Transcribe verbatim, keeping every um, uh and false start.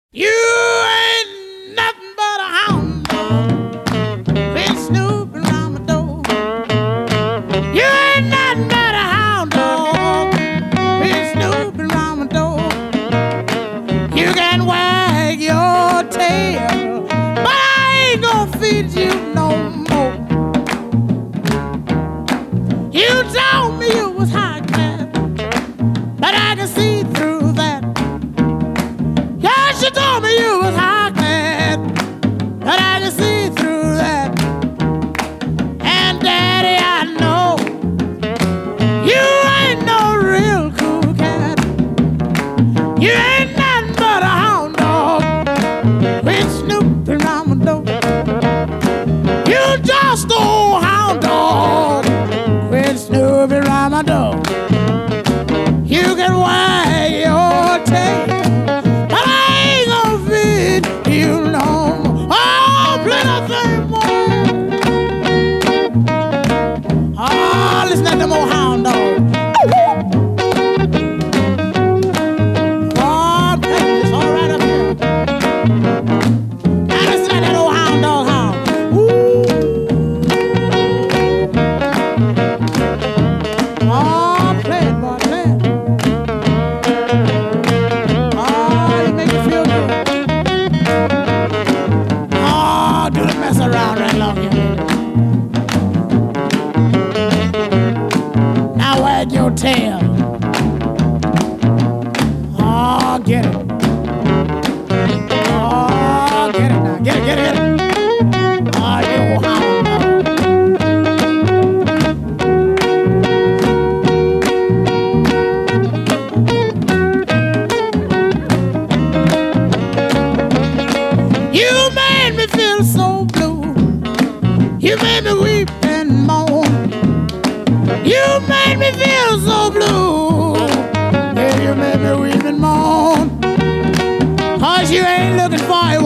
You ain't nothing but a hound dog, been snooping around my door. You ain't nothing but a hound dog, been snooping around my door. You can wag your tail, but I ain't gonna feed you no more. You told me you was high class, but I can see through that. She told me you was high class, but I can see through that. And Daddy, I know you ain't no real cool cat. You ain't nothing but a hound dog, quit snooping around my door. You just old hound dog, quit snooping around my door. You can wag your tail, you know, oh, play that thing more. Oh, listen to them old hound dogs. Oh, play this all right up here. Now listen to that old hound dog hound. Ooh. Oh, play it, boy, play it. Oh, you make me feel good. Do the mess around right long here. Now wag your tail. Oh, get it. Oh, get it now. Get it, get it, get it. Oh, you old hound dog. You made me feel so blue. You made me weep and moan. You made me feel so blue. Yeah, you made me weep and moan. Cause you ain't looking for